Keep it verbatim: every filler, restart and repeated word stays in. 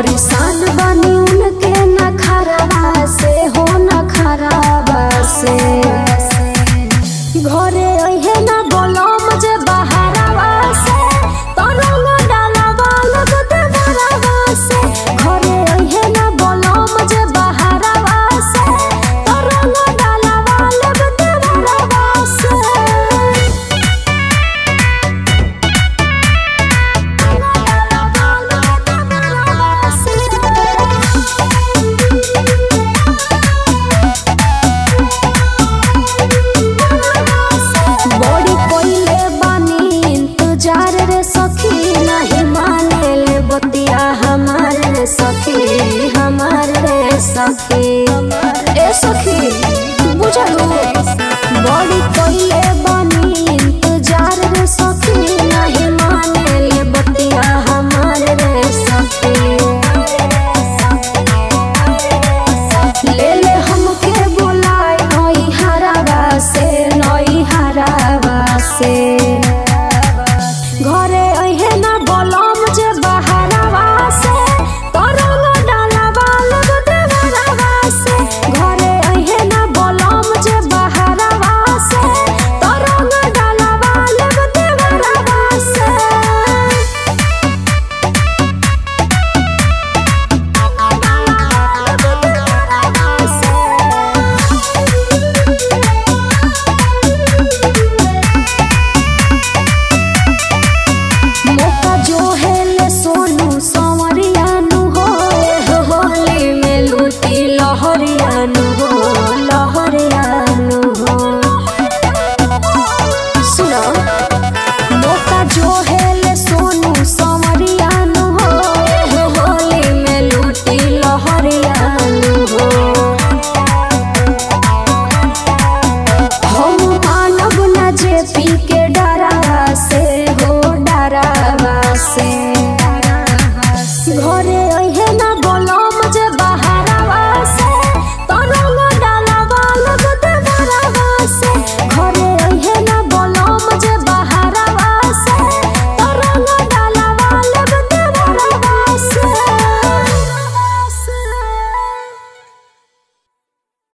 परेशान बनी उनके नखरावा से हो नखरावा से घरे अइहे ना बोलो मुझे बहारावा से तरंग डालावा लगते बरावा से घरे अइहे ना बोलो मुझे बहारावा से तरंग डालावा लगते बरावा से बड़ी कोइले बानी इंतजार रे सखी नहीं माने ले बतिया हमार रे सखी हमार रे सखी ए सखी बुझलू बड़ी कोइले बानी इंतजार रे सखी नहीं माने ले बतिया हमार रे सखी ले ले हमके बुलाए नई हरावा से नई हरावा से घरे अइहे ना बोलो मुझे बहारावा से तरंग डालावा लगते बरावा से घरे अइहे ना बोलो मुझे बहारावा से तरंग डालावा लगते बरावा से मौका जो है ले सोनू संवरियानु हो एह होली में लूटी लहरियानु हो लहरियानु हो सुनो मौका जो है ले सोनू संवरियानु हो एह होली में लूटी लहरियानु हो हम मानव न जे पी के डरावा से हो डरावा से घरे